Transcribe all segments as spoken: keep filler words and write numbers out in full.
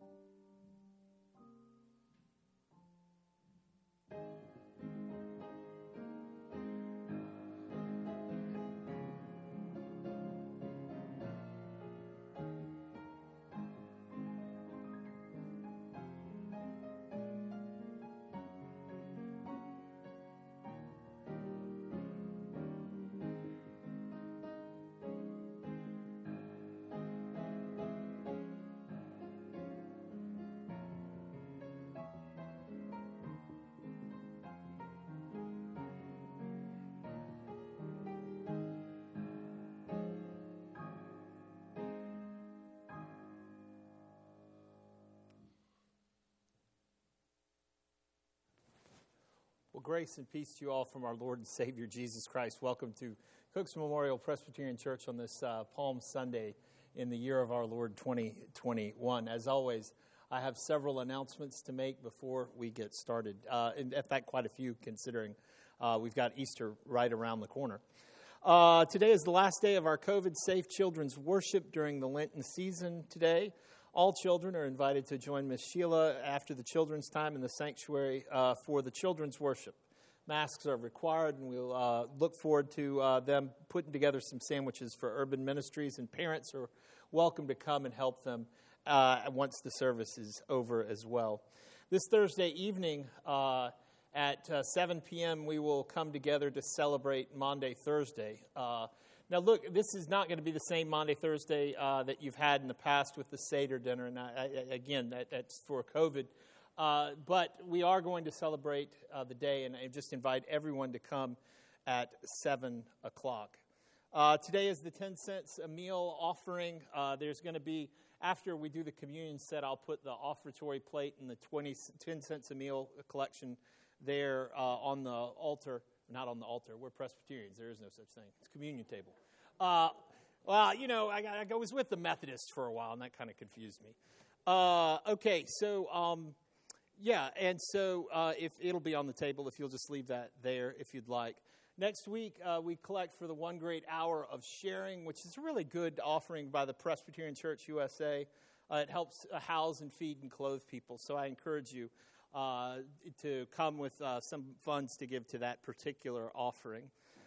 Well, grace and peace to you all from our Lord and Savior, Jesus Christ. Welcome to Cook's Memorial Presbyterian Church on this uh, Palm Sunday in the year of our Lord twenty twenty-one. As always, I have several announcements to make before we get started. Uh, in fact, quite a few, considering uh, we've got Easter right around the corner. Uh, today is the last day of our COVID-safe children's worship during the Lenten season today. All children are invited to join Miss Sheila after the children's time in the sanctuary uh, for the children's worship. Masks are required, and we'll uh, look forward to uh, them putting together some sandwiches for Urban Ministries, and parents are welcome to come and help them uh, once the service is over as well. This Thursday evening uh, at uh, seven p.m., we will come together to celebrate Maundy Thursday. Uh, Now, look, this is not going to be the same Maundy Thursday uh, that you've had in the past with the Seder dinner. And I, I, again, that, that's for COVID. Uh, but we are going to celebrate uh, the day, and I just invite everyone to come at seven o'clock. Uh, today is the ten cents a meal offering. Uh, there's going to be, after we do the communion set, I'll put the offertory plate and the twenty, ten cents a meal collection there uh, on the altar. Not on the altar. We're Presbyterians. There is no such thing. It's communion table. Uh, well, you know, I, I was with the Methodists for a while, and that kind of confused me. Uh, okay, so, um, yeah, and so uh, if it'll be on the table if you'll just leave that there if you'd like. Next week, uh, we collect for the One Great Hour of Sharing, which is a really good offering by the Presbyterian Church U S A. Uh, it helps uh, house and feed and clothe people, so I encourage you Uh, to come with uh, some funds to give to that particular offering.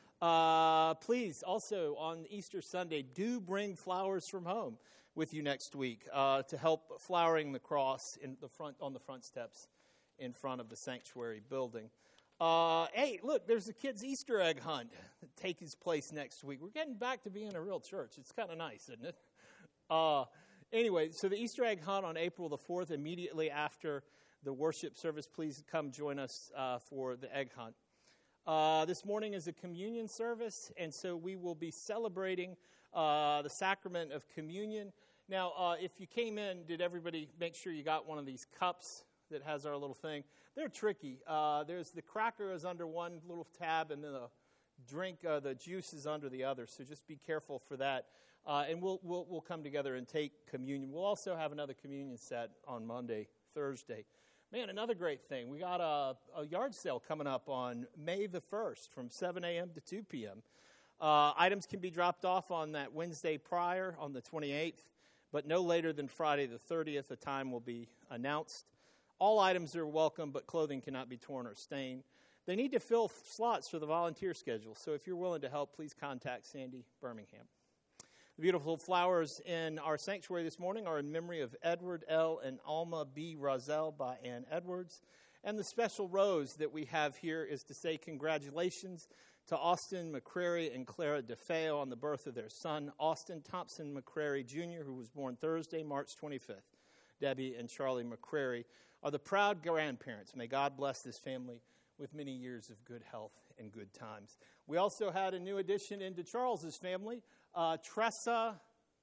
Uh, please, also on Easter Sunday, do bring flowers from home with you next week uh, to help flowering the cross in the front on the front steps in front of the sanctuary building. Uh, hey, look, there's a kids' Easter egg hunt that takes place next week. We're getting back to being a real church. It's kind of nice, isn't it? Uh, anyway, so the Easter egg hunt on April the fourth, immediately after the worship service. Please come join us uh, for the egg hunt. Uh, this morning is a communion service, and so we will be celebrating uh, the sacrament of communion. Now, uh, if you came in, did everybody make sure you got one of these cups that has our little thing? They're tricky. Uh, there's the cracker is under one little tab, and then the drink, uh, the juice is under the other. So just be careful for that. Uh, and we'll, we'll we'll come together and take communion. We'll also have another communion set on Monday, Thursday. Man, another great thing. We got a, a yard sale coming up on May the first from seven a.m. to two p.m. Uh, items can be dropped off on that Wednesday prior on the twenty-eighth, but no later than Friday the thirtieth. The time will be announced. All items are welcome, but clothing cannot be torn or stained. They need to fill slots for the volunteer schedule, so if you're willing to help, please contact Sandy Birmingham. The beautiful flowers in our sanctuary this morning are in memory of Edward L. and Alma B. Rozelle by Ann Edwards. And the special rose that we have here is to say congratulations to Austin McCrary and Clara DeFeo on the birth of their son, Austin Thompson McCrary Junior, who was born Thursday, March twenty-fifth. Debbie and Charlie McCrary are the proud grandparents. May God bless this family with many years of good health and good times. We also had a new addition into Charles's family. Uh, Tressa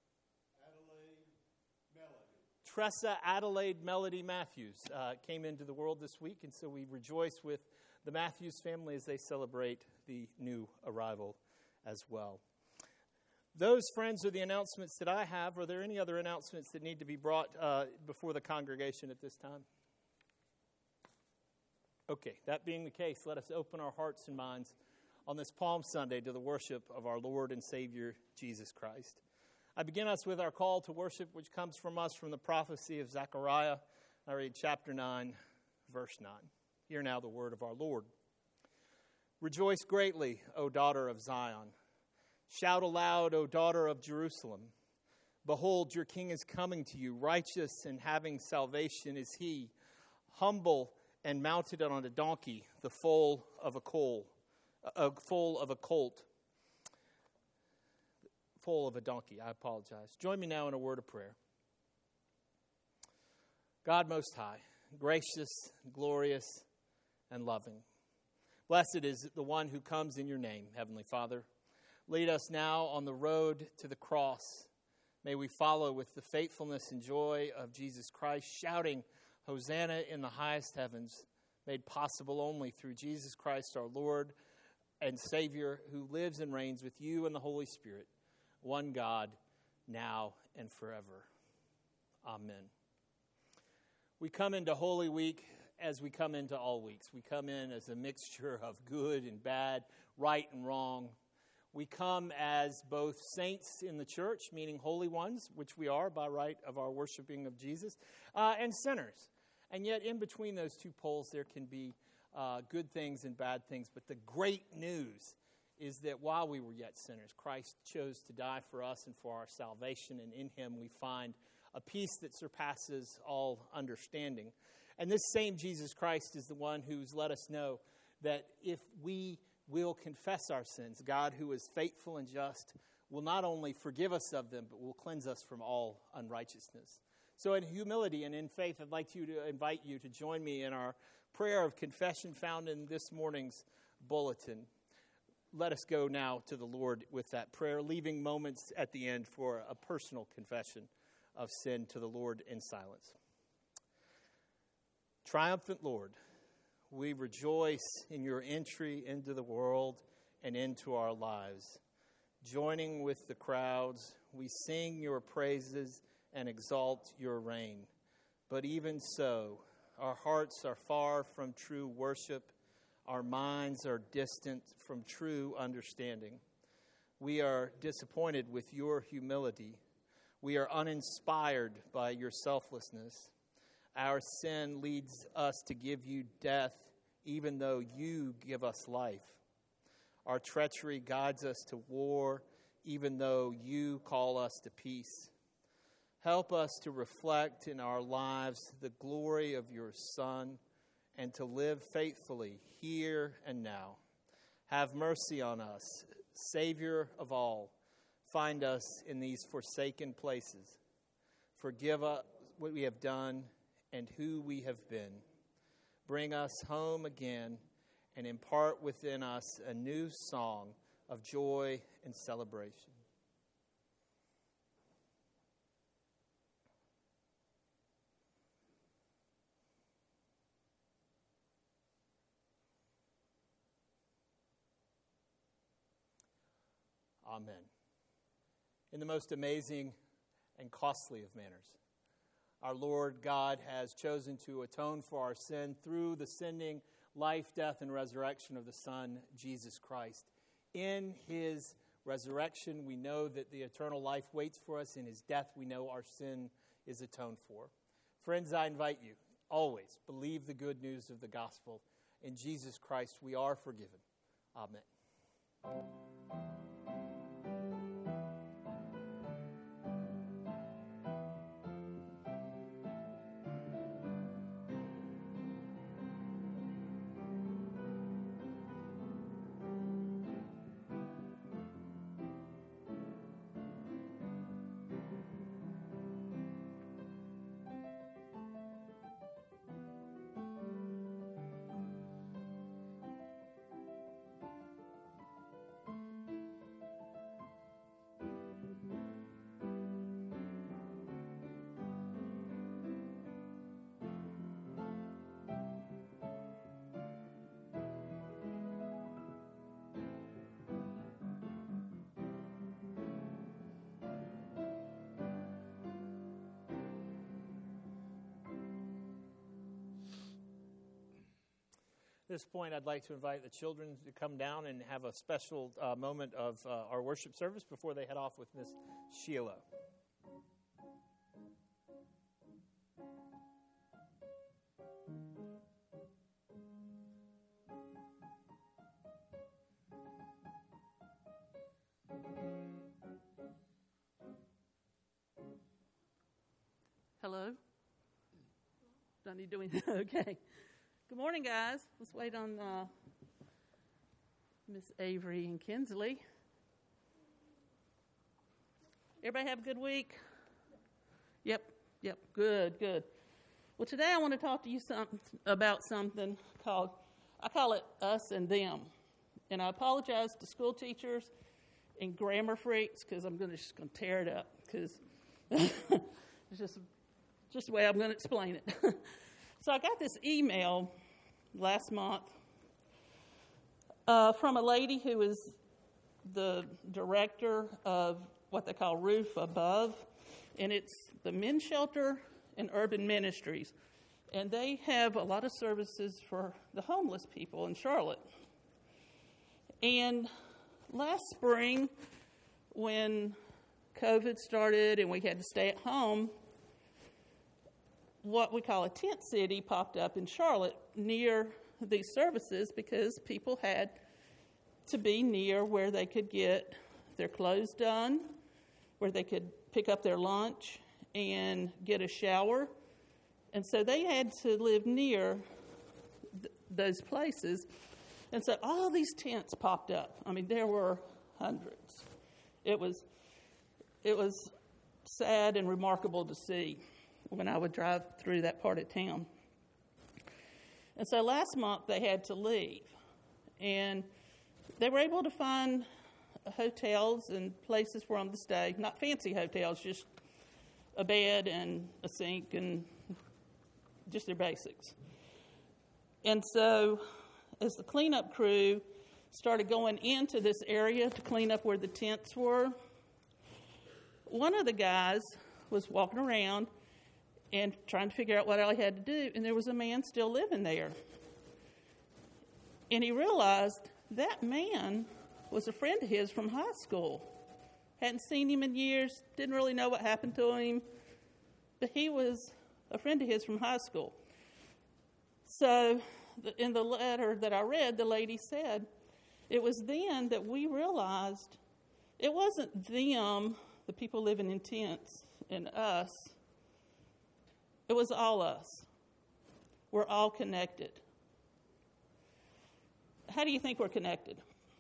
Adelaide Melody. Tressa Adelaide Melody Matthews uh, came into the world this week, and so we rejoice with the Matthews family as they celebrate the new arrival as well. Those, friends, are the announcements that I have. Are there any other announcements that need to be brought uh, before the congregation at this time? Okay, that being the case, let us open our hearts and minds on this Palm Sunday to the worship of our Lord and Savior, Jesus Christ. I begin us with our call to worship, which comes from us from the prophecy of Zechariah. I read chapter nine, verse nine. Hear now the word of our Lord. Rejoice greatly, O daughter of Zion. Shout aloud, O daughter of Jerusalem. Behold, your king is coming to you. Righteous and having salvation is he, humble and mounted on a donkey, the foal of a colt, a foal of a colt, foal of a donkey. I apologize. Join me now in a word of prayer. God Most High, gracious, glorious, and loving. Blessed is the one who comes in your name, Heavenly Father. Lead us now on the road to the cross. May we follow with the faithfulness and joy of Jesus Christ, shouting, Hosanna in the highest heavens, made possible only through Jesus Christ our Lord and Savior, who lives and reigns with you and the Holy Spirit, one God, now and forever. Amen. We come into Holy Week as we come into all weeks. We come in as a mixture of good and bad, right and wrong. We come as both saints in the church, meaning holy ones, which we are by right of our worshiping of Jesus, uh, and sinners. And yet in between those two poles there can be uh, good things and bad things. But the great news is that while we were yet sinners, Christ chose to die for us and for our salvation, and in him we find a peace that surpasses all understanding. And this same Jesus Christ is the one who's let us know that if we will confess our sins, God, who is faithful and just, will not only forgive us of them, but will cleanse us from all unrighteousness. So in humility and in faith, I'd like you to invite you to join me in our prayer of confession found in this morning's bulletin. Let us go now to the Lord with that prayer, leaving moments at the end for a personal confession of sin to the Lord in silence. Triumphant Lord, we rejoice in your entry into the world and into our lives. Joining with the crowds, we sing your praises and exalt your reign. But even so, our hearts are far from true worship. Our minds are distant from true understanding. We are disappointed with your humility. We are uninspired by your selflessness. Our sin leads us to give you death, even though you give us life. Our treachery guides us to war, even though you call us to peace. Help us to reflect in our lives the glory of your Son and to live faithfully here and now. Have mercy on us, Savior of all. Find us in these forsaken places. Forgive us what we have done and who we have been. Bring us home again and impart within us a new song of joy and celebration. Amen. In the most amazing and costly of manners, our Lord God has chosen to atone for our sin through the sending life, death, and resurrection of the Son, Jesus Christ. In his resurrection, we know that the eternal life waits for us. In his death, we know our sin is atoned for. Friends, I invite you, always believe the good news of the gospel. In Jesus Christ, we are forgiven. Amen. this point, I'd like to invite the children to come down and have a special uh, moment of uh, our worship service before they head off with Miss Sheila. Hello? Don't need doing okay. Good morning, guys. Let's wait on uh, Miss Avery and Kinsley. Everybody have a good week? Yep, yep, good, good. Well, today I want to talk to you some, about something called, I call it us and them. And I apologize to school teachers and grammar freaks because I'm gonna, just going to tear it up because it's just... Just the way I'm going to explain it. So I got this email last month uh, from a lady who is the director of what they call Roof Above, and it's the Men's Shelter and Urban Ministries. And they have a lot of services for the homeless people in Charlotte. And last spring, when COVID started and we had to stay at home, what we call a tent city popped up in Charlotte near these services because people had to be near where they could get their clothes done, where they could pick up their lunch and get a shower. And so they had to live near th- those places. And so all these tents popped up. I mean, there were hundreds. It was, it was sad and remarkable to see when I would drive through that part of town. And so last month they had to leave. And they were able to find hotels and places for them to stay. Not fancy hotels, just a bed and a sink and just their basics. And so as the cleanup crew started going into this area to clean up where the tents were, one of the guys was walking around and trying to figure out what all he had to do, and there was a man still living there. And he realized that man was a friend of his from high school. Hadn't seen him in years, didn't really know what happened to him, but he was a friend of his from high school. So in the letter that I read, the lady said, it was then that we realized it wasn't them, the people living in tents, and us. It was all us. We're all connected. How do you think we're connected?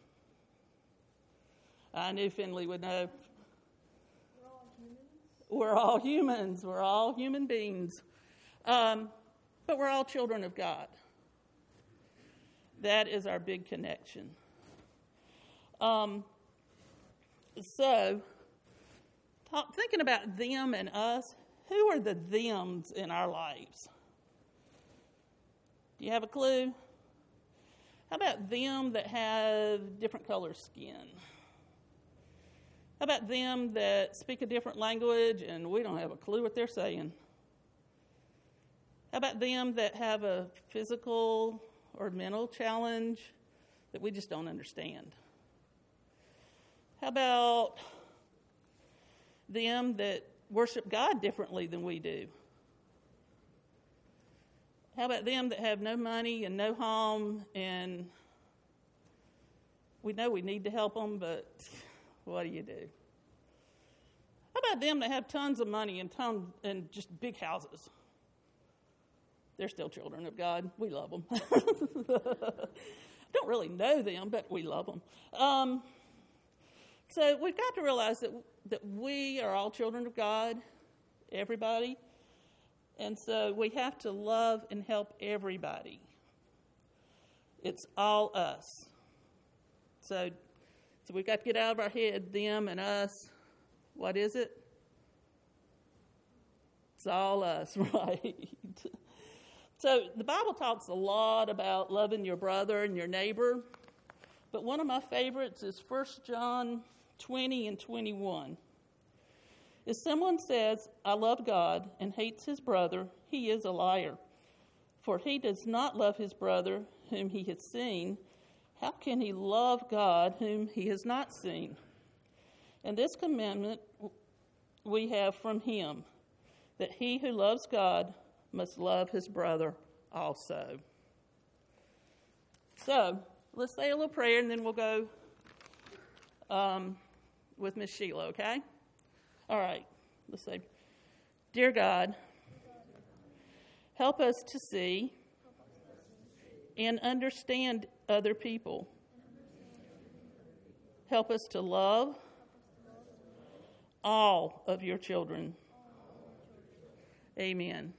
I knew Finley would know. We're all humans. We're all humans. We're all human beings. Um, but we're all children of God. That is our big connection. Um, so, talk, thinking about them and us, who are the thems in our lives? Do you have a clue? How about them that have different color skin? How about them that speak a different language and we don't have a clue what they're saying? How about them that have a physical or mental challenge that we just don't understand? How about them that worship God differently than we do? How about them that have no money and no home, and we know we need to help them, but what do you do? How about them that have tons of money and tons and just big houses? They're still children of God. We love them. Don't really know them, but we love them. Um, so we've got to realize that that we are all children of God, everybody. And so we have to love and help everybody. It's all us. So, so we've got to get out of our head, them and us. What is it? It's all us, right? So the Bible talks a lot about loving your brother and your neighbor. But one of my favorites is First John twenty and twenty-one. If someone says, I love God, and hates his brother, he is a liar. For he does not love his brother whom he has seen, how can he love God whom he has not seen? And this commandment we have from him, that he who loves God must love his brother also. So, let's say a little prayer, and then we'll go um, with Miss Sheila, okay? All right, let's say, Dear God, help us to see and understand other people. Help us to love all of your children. Amen.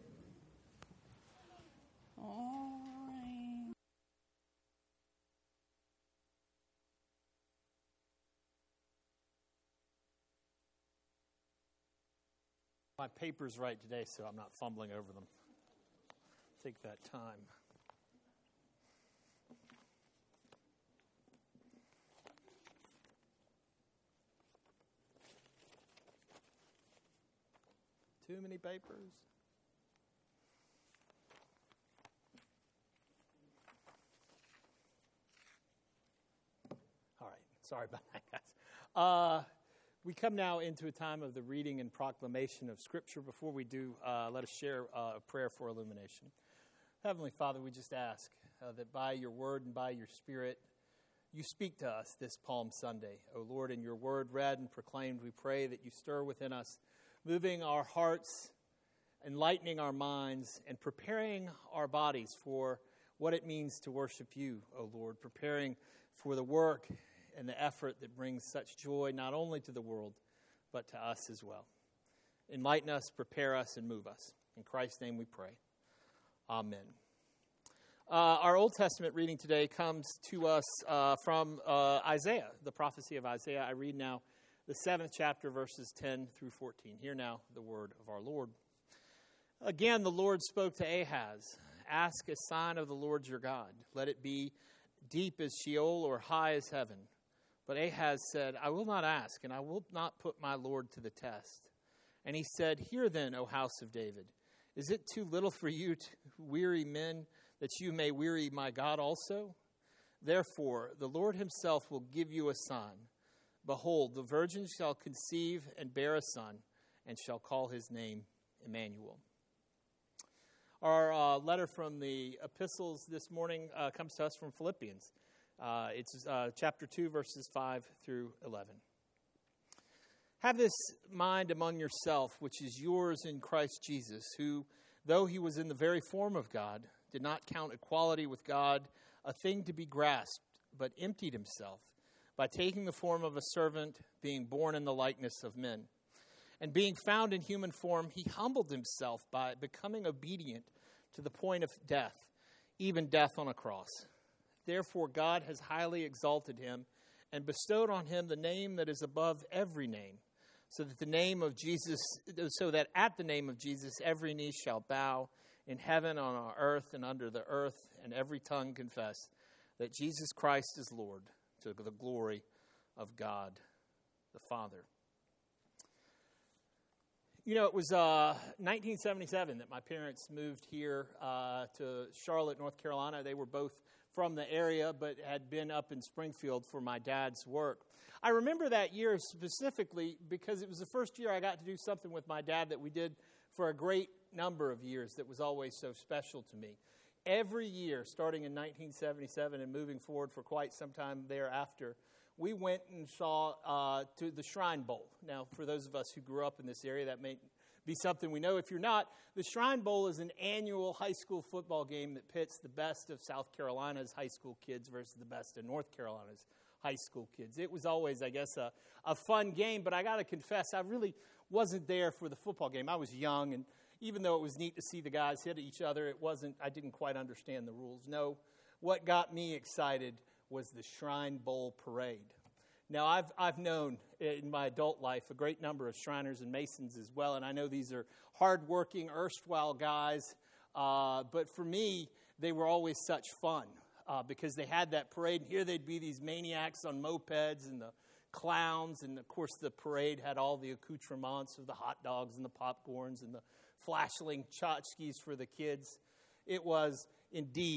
All right. My paper's right today, so I'm not fumbling over them. Take that time. Too many papers. All right. Sorry about that, guys. Uh, we come now into a time of the reading and proclamation of Scripture. Before we do, uh, let us share uh, a prayer for illumination. Heavenly Father, we just ask uh, that by your word and by your Spirit, you speak to us this Palm Sunday. O Lord, in your word read and proclaimed, we pray that you stir within us, moving our hearts, enlightening our minds, and preparing our bodies for what it means to worship you, O Lord, preparing for the work and the effort that brings such joy not only to the world, but to us as well. Enlighten us, prepare us, and move us. In Christ's name we pray. Amen. Uh, our Old Testament reading today comes to us uh, from uh, Isaiah, the prophecy of Isaiah. I read now the seventh chapter, verses ten through fourteen. Hear now the word of our Lord. Again, the Lord spoke to Ahaz, ask a sign of the Lord your God. Let it be deep as Sheol or high as heaven. But Ahaz said, I will not ask, and I will not put my Lord to the test. And he said, Hear then, O house of David, is it too little for you to weary men, that you may weary my God also? Therefore, the Lord himself will give you a sign. Behold, the virgin shall conceive and bear a son, and shall call his name Emmanuel. Our uh, letter from the epistles this morning uh, comes to us from Philippians. Uh, it's uh, chapter two, verses five through eleven. Have this mind among yourself, which is yours in Christ Jesus, who, though he was in the very form of God, did not count equality with God a thing to be grasped, but emptied himself by taking the form of a servant, being born in the likeness of men. And being found in human form, he humbled himself by becoming obedient to the point of death, even death on a cross. Therefore God has highly exalted him and bestowed on him the name that is above every name, so that the name of Jesus, so that at the name of Jesus every knee shall bow, in heaven, on our earth, and under the earth, and every tongue confess that Jesus Christ is Lord, to the glory of God the Father. You know, it was uh, nineteen seventy-seven that my parents moved here uh, to Charlotte, North Carolina. They were both from the area, but had been up in Springfield for my dad's work. I remember that year specifically because it was the first year I got to do something with my dad that we did for a great number of years that was always so special to me. Every year, starting in nineteen seventy-seven and moving forward for quite some time thereafter, we went and saw uh, to the Shrine Bowl. Now, for those of us who grew up in this area, that may be something we know. If you're not, the Shrine Bowl is an annual high school football game that pits the best of South Carolina's high school kids versus the best of North Carolina's high school kids. It was always, I guess, a, a fun game, but I got to confess, I really wasn't there for the football game. I was young, and even though it was neat to see the guys hit each other, it wasn't, I didn't quite understand the rules. No, what got me excited was the Shrine Bowl parade. Now, I've I've known in my adult life a great number of Shriners and Masons as well, and I know these are hardworking, erstwhile guys, uh, but for me, they were always such fun uh, because they had that parade, and here they'd be these maniacs on mopeds and the clowns, and of course the parade had all the accoutrements of the hot dogs and the popcorns and the flashing tchotchkes for the kids. It was indeed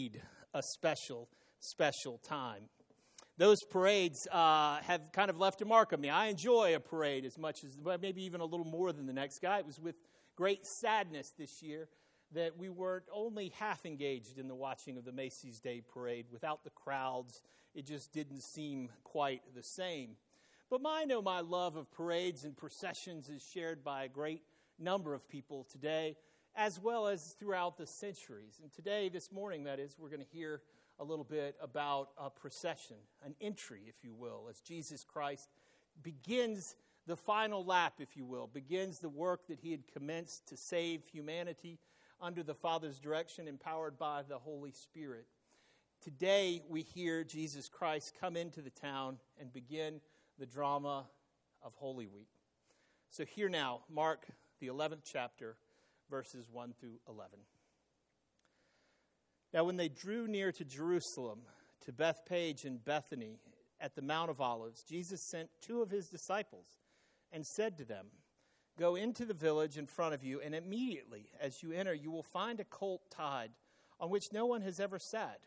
a special, special time. Those parades uh, have kind of left a mark on me. I enjoy a parade as much as, well, maybe even a little more than the next guy. It was with great sadness this year that we weren't only half engaged in the watching of the Macy's Day Parade. Without the crowds, it just didn't seem quite the same. But I know my love of parades and processions is shared by a great number of people today, as well as throughout the centuries. And today, this morning, that is, we're going to hear a little bit about a procession, an entry, if you will, as Jesus Christ begins the final lap, if you will, begins the work that he had commenced to save humanity under the Father's direction, empowered by the Holy Spirit. Today, we hear Jesus Christ come into the town and begin the drama of Holy Week. So here now, Mark, the eleventh chapter, verses one through eleven. Now, when they drew near to Jerusalem, to Bethphage and Bethany at the Mount of Olives, Jesus sent two of his disciples and said to them, "Go into the village in front of you, and immediately as you enter, you will find a colt tied on which no one has ever sat.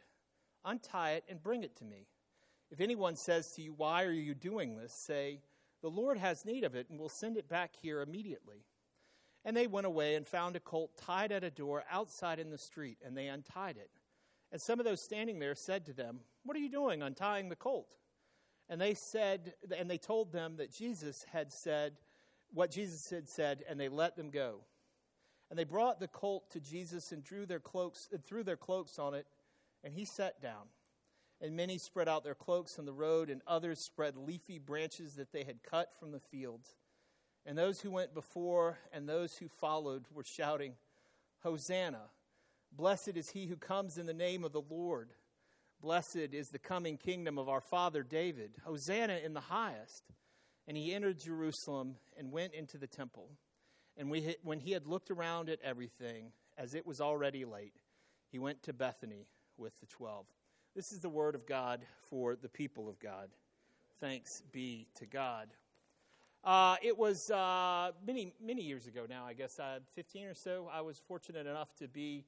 Untie it and bring it to me. If anyone says to you, 'Why are you doing this?' say, 'The Lord has need of it, and will send it back here immediately.'" And they went away and found a colt tied at a door outside in the street, and they untied it. And some of those standing there said to them, "What are you doing untying the colt?" And they said, and they told them that Jesus had said what Jesus had said, and they let them go. And they brought the colt to Jesus and drew their cloaks and threw their cloaks on it, and he sat down. And many spread out their cloaks on the road, and others spread leafy branches that they had cut from the fields. And those who went before and those who followed were shouting, "Hosanna! Blessed is he who comes in the name of the Lord. Blessed is the coming kingdom of our father David. Hosanna in the highest." And he entered Jerusalem and went into the temple. And we, when he had looked around at everything, as it was already late, he went to Bethany with the twelve. This is the word of God for the people of God. Thanks be to God. Uh, it was uh, many, many years ago now, I guess, uh, fifteen or so. I was fortunate enough to be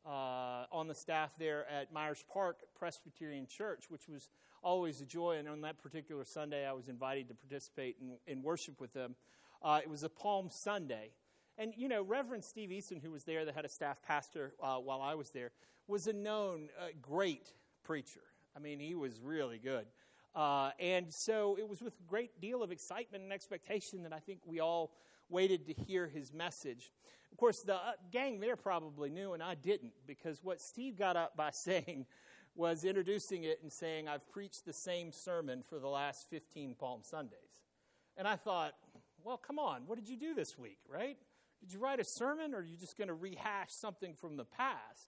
uh, on the staff there at Myers Park Presbyterian Church, which was always a joy. And on that particular Sunday, I was invited to participate in, in worship with them. Uh, it was a Palm Sunday. And, you know, Reverend Steve Easton, who was there, the head of staff pastor uh, while I was there, was a known uh, great preacher. I mean, he was really good. Uh, and so it was with a great deal of excitement and expectation that I think we all waited to hear his message. Of course, the uh, gang there probably knew, and I didn't, because what Steve got up by saying was introducing it and saying, "I've preached the same sermon for the last fifteen Palm Sundays." And I thought, well, come on, what did you do this week, right? Did you write a sermon, or are you just going to rehash something from the past?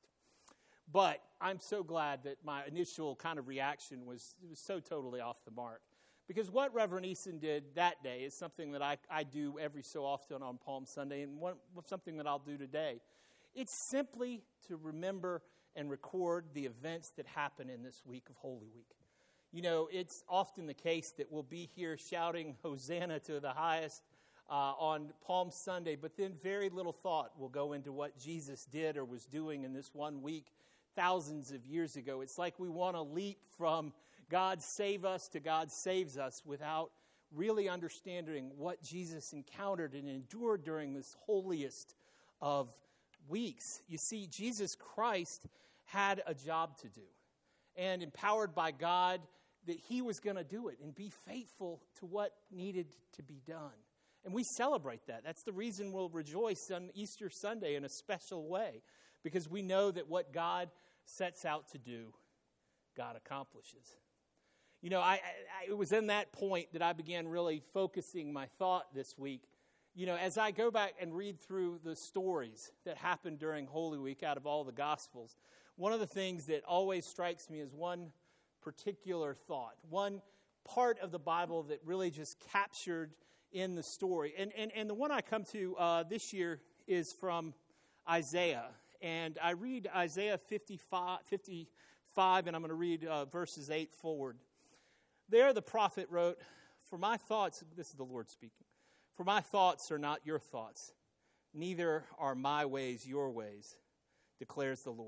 But I'm so glad that my initial kind of reaction was, was so totally off the mark. Because what Reverend Easton did that day is something that I, I do every so often on Palm Sunday, and one, something that I'll do today. It's simply to remember and record the events that happen in this week of Holy Week. You know, it's often the case that we'll be here shouting Hosanna to the highest uh, on Palm Sunday, but then very little thought will go into what Jesus did or was doing in this one week thousands of years ago. It's like we want to leap from God save us to God saves us without really understanding what Jesus encountered and endured during this holiest of weeks. You see, Jesus Christ had a job to do, and empowered by God, that he was going to do it and be faithful to what needed to be done. And we celebrate that. That's the reason we'll rejoice on Easter Sunday in a special way, because we know that what God sets out to do, God accomplishes. You know, I, I, it was in that point that I began really focusing my thought this week. You know, as I go back and read through the stories that happened during Holy Week out of all the Gospels, one of the things that always strikes me is one particular thought, one part of the Bible that really just captured in the story. And, and, and the one I come to uh, this year is from Isaiah. And I read Isaiah fifty-five, fifty-five, and I'm going to read uh, verses eight forward. There the prophet wrote, "For my thoughts," this is the Lord speaking, "for my thoughts are not your thoughts, neither are my ways your ways, declares the Lord.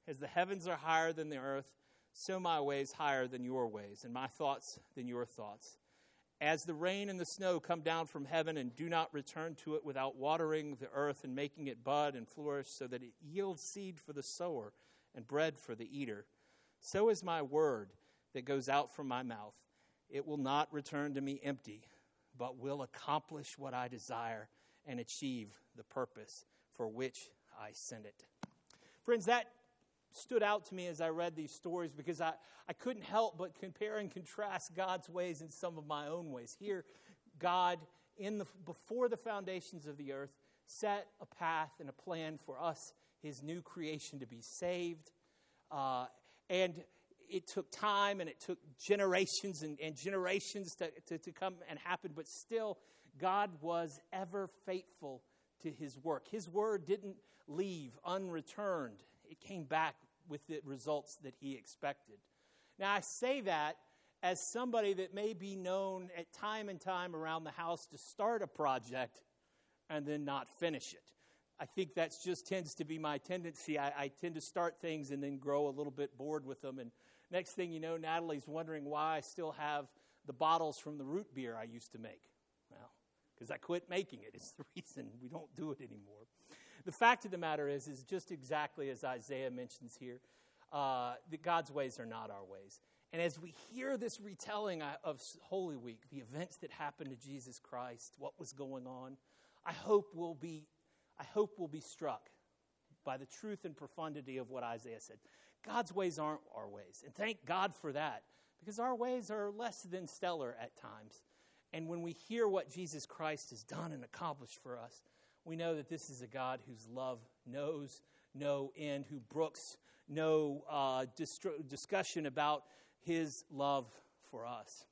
As the heavens are higher than the earth, so my ways higher than your ways, and my thoughts than your thoughts. As the rain and the snow come down from heaven and do not return to it without watering the earth and making it bud and flourish so that it yields seed for the sower and bread for the eater, so is my word that goes out from my mouth. It will not return to me empty, but will accomplish what I desire and achieve the purpose for which I sent it. Friends, that stood out to me as I read these stories because I, I couldn't help but compare and contrast God's ways and some of my own ways. Here, God, in the before the foundations of the earth, set a path and a plan for us, his new creation, to be saved. Uh, and it took time and it took generations and, and generations to, to, to come and happen, but still, God was ever faithful to his work. His word didn't leave unreturned. It came back with the results that he expected. Now, I say that as somebody that may be known at time and time around the house to start a project and then not finish it. I think that just tends to be my tendency. I, I tend to start things and then grow a little bit bored with them. And next thing you know, Natalie's wondering why I still have the bottles from the root beer I used to make. Well, because I quit making it. It's the reason we don't do it anymore. The fact of the matter is, is just exactly as Isaiah mentions here, uh, that God's ways are not our ways. And as we hear this retelling of Holy Week, the events that happened to Jesus Christ, what was going on, I hope we'll be, I hope we'll be struck by the truth and profundity of what Isaiah said. God's ways aren't our ways, and thank God for that, because our ways are less than stellar at times. And when we hear what Jesus Christ has done and accomplished for us, we know that this is a God whose love knows no end, who brooks no uh, dist- discussion about his love for us.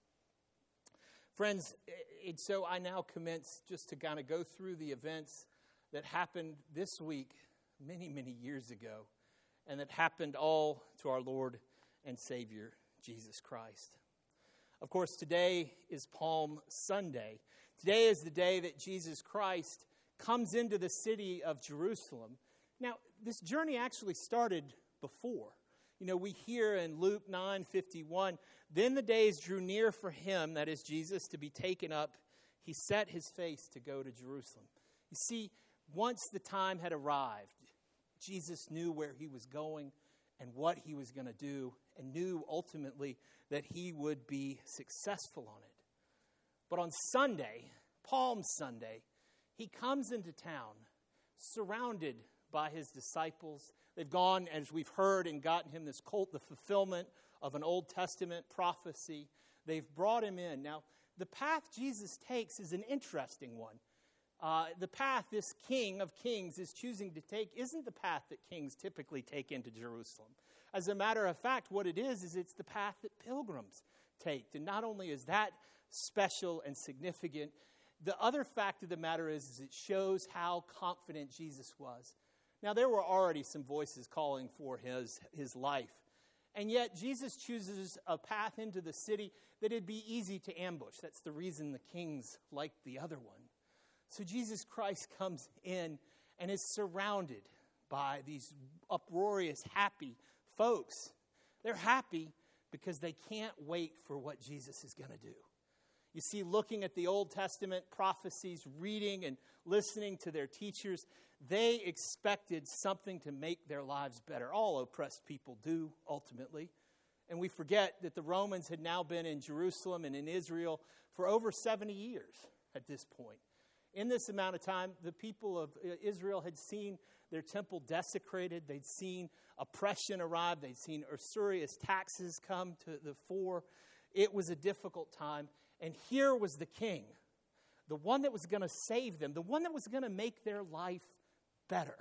Friends, and so I now commence just to kind of go through the events that happened this week many, many years ago, and that happened all to our Lord and Savior, Jesus Christ. Of course, today is Palm Sunday. Today is the day that Jesus Christ comes into the city of Jerusalem. Now, this journey actually started before. You know, we hear in Luke nine fifty-one, then the days drew near for him, that is Jesus, to be taken up. He set his face to go to Jerusalem. You see, once the time had arrived, Jesus knew where he was going and what he was going to do, and knew ultimately that he would be successful on it. But on Sunday, Palm Sunday, he comes into town surrounded by his disciples. They've gone, as we've heard, and gotten him this cult, the fulfillment of an Old Testament prophecy. They've brought him in. Now, the path Jesus takes is an interesting one. Uh, the path this King of Kings is choosing to take isn't the path that kings typically take into Jerusalem. As a matter of fact, what it is, is it's the path that pilgrims take. And not only is that special and significant, the other fact of the matter is, is it shows how confident Jesus was. Now, there were already some voices calling for his, his life. And yet, Jesus chooses a path into the city that it'd be easy to ambush. That's the reason the kings liked the other one. So Jesus Christ comes in and is surrounded by these uproarious, happy folks. They're happy because they can't wait for what Jesus is going to do. You see, looking at the Old Testament prophecies, reading and listening to their teachers, they expected something to make their lives better. All oppressed people do, ultimately. And we forget that the Romans had now been in Jerusalem and in Israel for over seventy years at this point. In this amount of time, the people of Israel had seen their temple desecrated. They'd seen oppression arrive. They'd seen usurious taxes come to the fore. It was a difficult time. And here was the king, the one that was going to save them, the one that was going to make their life better.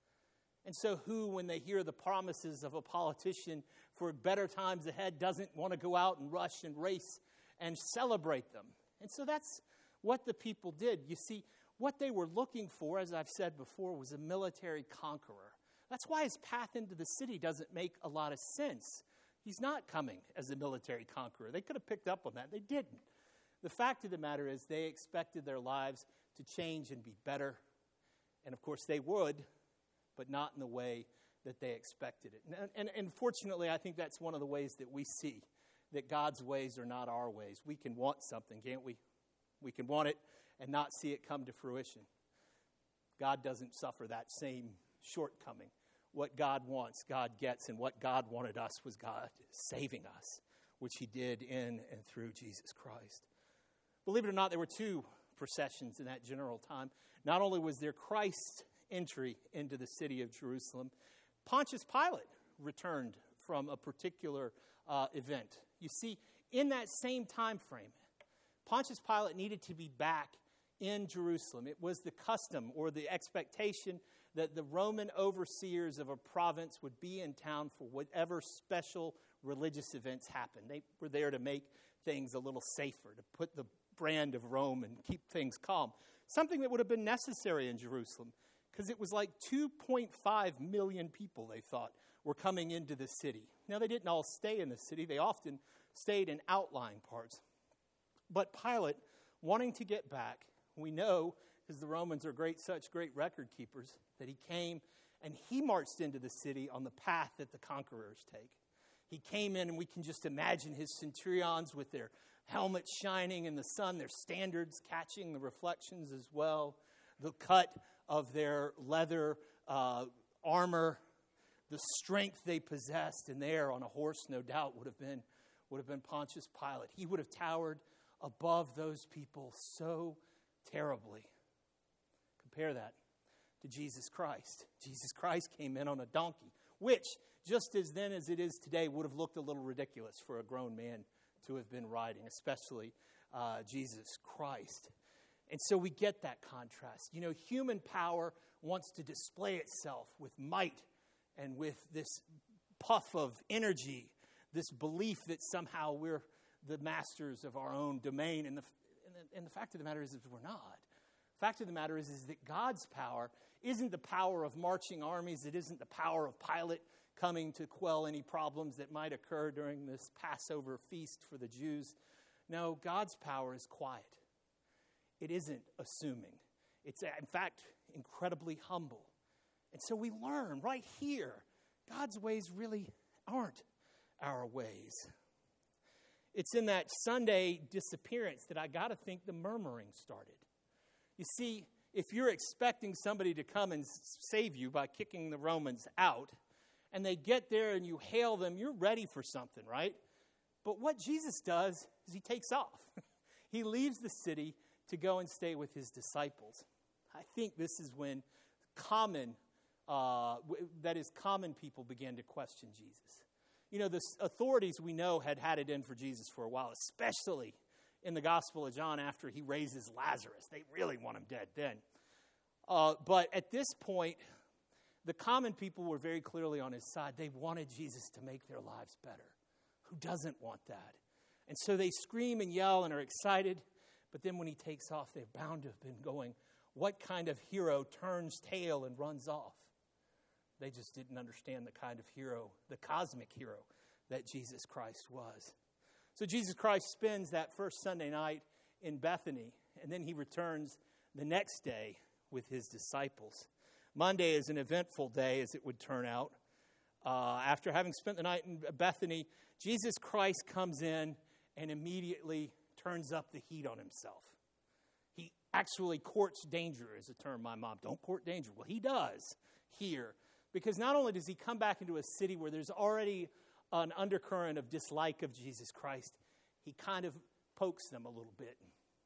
And so who, when they hear the promises of a politician for better times ahead, doesn't want to go out and rush and race and celebrate them? And so that's what the people did. You see, what they were looking for, as I've said before, was a military conqueror. That's why his path into the city doesn't make a lot of sense. He's not coming as a military conqueror. They could have picked up on that. They didn't. The fact of the matter is they expected their lives to change and be better. And of course they would, but not in the way that they expected it. And, and, and fortunately, I think that's one of the ways that we see that God's ways are not our ways. We can want something, can't we? We can want it and not see it come to fruition. God doesn't suffer that same shortcoming. What God wants, God gets, and what God wanted us was God saving us, which he did in and through Jesus Christ. Believe it or not, there were two processions in that general time. Not only was there Christ's entry into the city of Jerusalem, Pontius Pilate returned from a particular uh, event. You see, in that same time frame, Pontius Pilate needed to be back in Jerusalem. It was the custom or the expectation that the Roman overseers of a province would be in town for whatever special religious events happened. They were there to make things a little safer, to put the brand of Rome and keep things calm. Something that would have been necessary in Jerusalem, because it was like two point five million people, they thought, were coming into the city. Now, they didn't all stay in the city. They often stayed in outlying parts. But Pilate, wanting to get back, we know, because the Romans are great, such great record keepers, that he came and he marched into the city on the path that the conquerors take. He came in, and we can just imagine his centurions with their helmets shining in the sun, their standards catching the reflections as well, the cut of their leather uh, armor, the strength they possessed, and there on a horse, no doubt, would have been would have been Pontius Pilate. He would have towered above those people so terribly. Compare that to Jesus Christ. Jesus Christ came in on a donkey, which, just as then as it is today, would have looked a little ridiculous for a grown man to have been riding, especially uh, Jesus Christ. And so we get that contrast. You know, human power wants to display itself with might and with this puff of energy, this belief that somehow we're the masters of our own domain. And the, and the, and the fact of the matter is, is we're not. The fact of the matter is, is that God's power isn't the power of marching armies. It isn't the power of Pilate coming to quell any problems that might occur during this Passover feast for the Jews. No, God's power is quiet. It isn't assuming. It's, in fact, incredibly humble. And so we learn right here, God's ways really aren't our ways. It's in that Sunday disappearance that I got to think the murmuring started. You see, if you're expecting somebody to come and save you by kicking the Romans out, and they get there and you hail them, you're ready for something, right? But what Jesus does is he takes off. He leaves the city to go and stay with his disciples. I think this is when common, uh, that is, common people began to question Jesus. You know, the authorities we know had had it in for Jesus for a while, especially in the Gospel of John after he raises Lazarus. They really want him dead then. Uh, but at this point, the common people were very clearly on his side. They wanted Jesus to make their lives better. Who doesn't want that? And so they scream and yell and are excited. But then when he takes off, they're bound to have been going, what kind of hero turns tail and runs off? They just didn't understand the kind of hero, the cosmic hero that Jesus Christ was. So Jesus Christ spends that first Sunday night in Bethany, and then he returns the next day with his disciples. Monday is an eventful day, as it would turn out. Uh, after having spent the night in Bethany, Jesus Christ comes in and immediately turns up the heat on himself. He actually courts danger, is a term my mom, don't court danger. Well, he does here, because not only does he come back into a city where there's already an undercurrent of dislike of Jesus Christ, he kind of pokes them a little bit.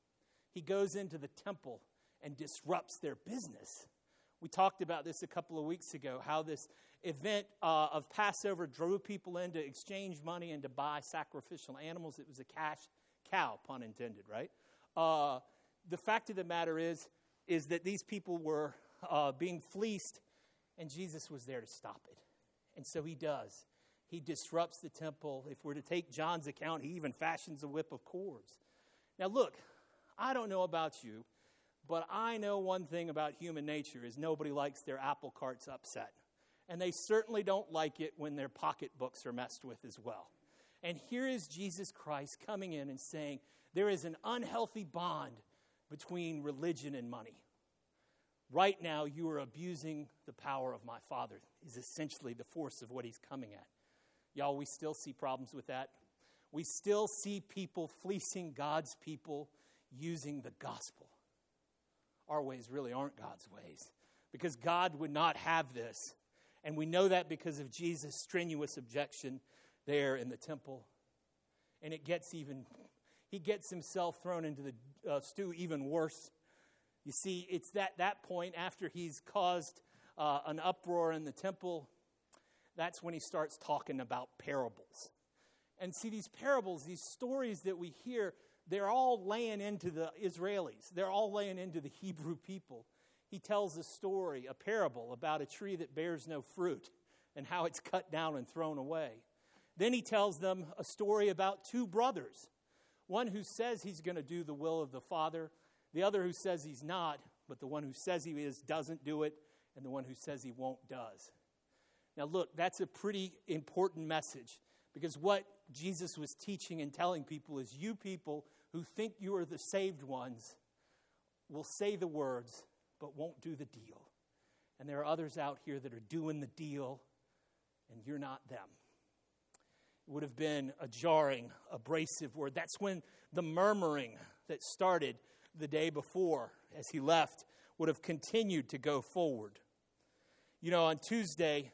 He goes into the temple and disrupts their business. We talked about this a couple of weeks ago, how this event uh, of Passover drew people in to exchange money and to buy sacrificial animals. It was a cash cow, pun intended, right? Uh, the fact of the matter is, is that these people were uh, being fleeced, and Jesus was there to stop it. And so he does. He disrupts the temple. If we're to take John's account, he even fashions a whip of cords. Now look, I don't know about you, but I know one thing about human nature is nobody likes their apple carts upset. And they certainly don't like it when their pocketbooks are messed with as well. And here is Jesus Christ coming in and saying, there is an unhealthy bond between religion and money. Right now, you are abusing the power of my Father, is essentially the force of what he's coming at. Y'all, we still see problems with that. We still see people fleecing God's people using the gospel. Our ways really aren't God's ways, because God would not have this. And we know that because of Jesus' strenuous objection there in the temple. And it gets even, he gets himself thrown into the uh, stew even worse. You see, it's at that point, after he's caused uh, an uproar in the temple, that's when he starts talking about parables. And see, these parables, these stories that we hear, they're all laying into the Israelis. They're all laying into the Hebrew people. He tells a story, a parable about a tree that bears no fruit and how it's cut down and thrown away. Then he tells them a story about two brothers. One who says he's going to do the will of the Father, the other who says he's not, but the one who says he is doesn't do it, and the one who says he won't does. Now look, that's a pretty important message, because what Jesus was teaching and telling people is, you people who think you are the saved ones will say the words, but won't do the deal. And there are others out here that are doing the deal, and you're not them. It would have been a jarring, abrasive word. That's when the murmuring that started the day before as he left would have continued to go forward. You know, on Tuesday,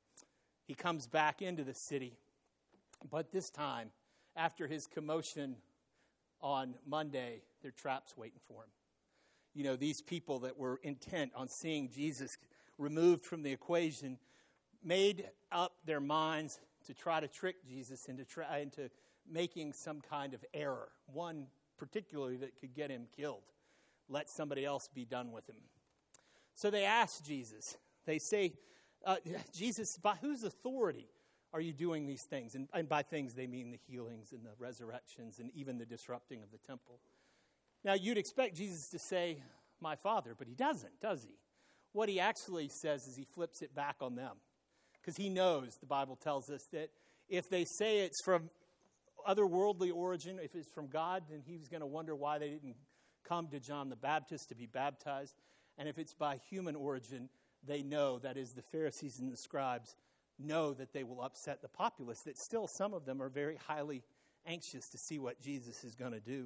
he comes back into the city, but this time, after his commotion on Monday, there are traps waiting for him. You know, these people that were intent on seeing Jesus removed from the equation made up their minds to try to trick Jesus into, try, into making some kind of error, one particularly that could get him killed. Let somebody else be done with him. So they ask Jesus, they say, uh, Jesus, by whose authority are you doing these things? And, and by things, they mean the healings and the resurrections and even the disrupting of the temple. Now, you'd expect Jesus to say, my Father, but he doesn't, does he? What he actually says is he flips it back on them. Because he knows, the Bible tells us, that if they say it's from otherworldly origin, if it's from God, then he was going to wonder why they didn't come to John the Baptist to be baptized. And if it's by human origin, they know, that is, the Pharisees and the scribes know that they will upset the populace, that still some of them are very highly anxious to see what Jesus is going to do.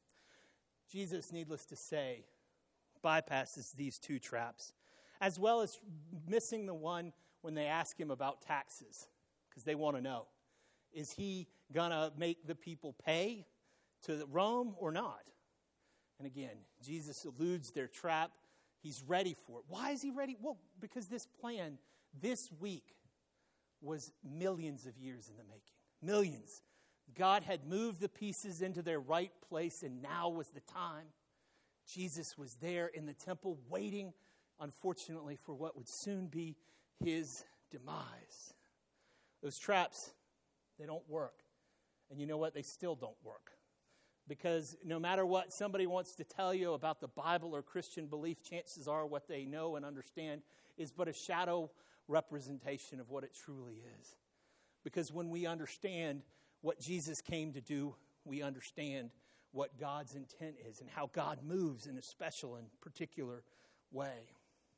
Jesus, needless to say, bypasses these two traps, as well as missing the one when they ask him about taxes, because they want to know, is he going to make the people pay to Rome or not? And again, Jesus eludes their trap. He's ready for it. Why is he ready? Well, because this plan this week was millions of years in the making. Millions. God had moved the pieces into their right place, and now was the time. Jesus was there in the temple waiting, unfortunately, for what would soon be his demise. Those traps, they don't work. And you know what? They still don't work. Because no matter what somebody wants to tell you about the Bible or Christian belief, chances are what they know and understand is but a shadow representation of what it truly is. Because when we understand what Jesus came to do, we understand what God's intent is and how God moves in a special and particular way.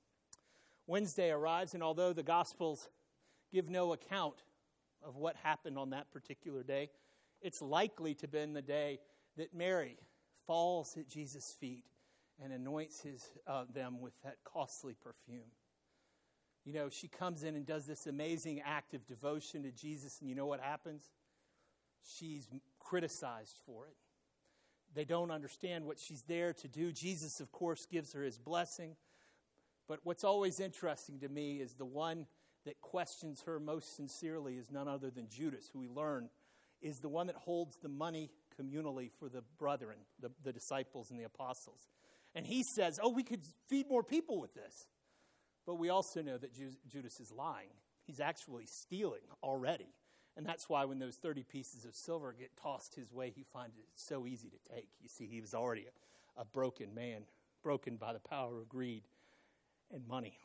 Wednesday arrives, and although the Gospels give no account of what happened on that particular day, it's likely to have been the day that Mary falls at Jesus' feet and anoints his, uh, them with that costly perfume. You know, she comes in and does this amazing act of devotion to Jesus, and you know what happens? She's criticized for it. They don't understand what she's there to do. Jesus, of course, gives her his blessing. But what's always interesting to me is the one that questions her most sincerely is none other than Judas, who we learn is the one that holds the money communally for the brethren, the, the disciples and the apostles. And he says, oh, we could feed more people with this. But we also know that Ju- Judas is lying. He's actually stealing already. And that's why when those thirty pieces of silver get tossed his way, he finds it so easy to take. You see, he was already a, a broken man, broken by the power of greed and money.